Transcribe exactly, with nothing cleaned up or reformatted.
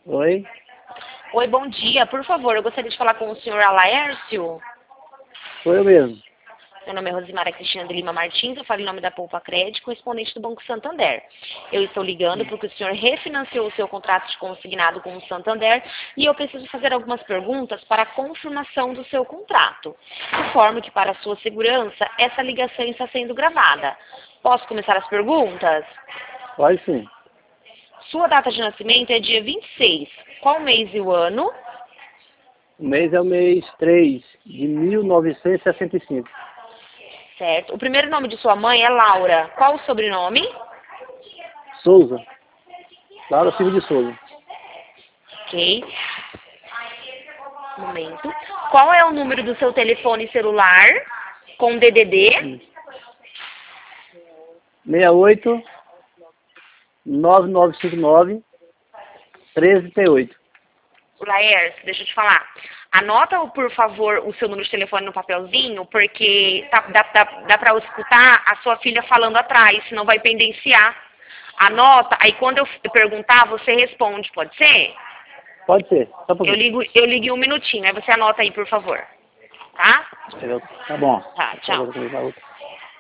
Oi? Oi, bom dia. Por favor, eu gostaria de falar com o senhor Alaércio. Sou eu mesmo. Meu nome é Rosimara Cristina de Lima Martins, eu falo em nome da Poupa Crédito, correspondente do Banco Santander. Eu estou ligando porque o senhor refinanciou o seu contrato de consignado com o Santander e eu preciso fazer algumas perguntas para a confirmação do seu contrato. Informo que, para a sua segurança, essa ligação está sendo gravada. Posso começar as perguntas? Pode sim. Sua data de nascimento é dia vinte e seis. Qual mês e o ano? O mês é o mês três de mil novecentos e sessenta e cinco. Certo. O primeiro nome de sua mãe é Laura. Qual o sobrenome? Souza. Laura Silva de Souza. Ok. Um momento. Qual é o número do seu telefone celular com D D D? seis oito nove nove cinco nove treze T oito. Laércio, deixa eu te falar. Anota, por favor, o seu número de telefone no papelzinho, porque tá, dá, dá, dá para eu escutar a sua filha falando atrás, senão vai pendenciar. Anota, aí quando eu perguntar, você responde, pode ser? Pode ser. Só um Eu pouquinho. ligo, eu ligo em um minutinho, aí você anota aí, por favor. Tá? Tá bom. Tá, tchau.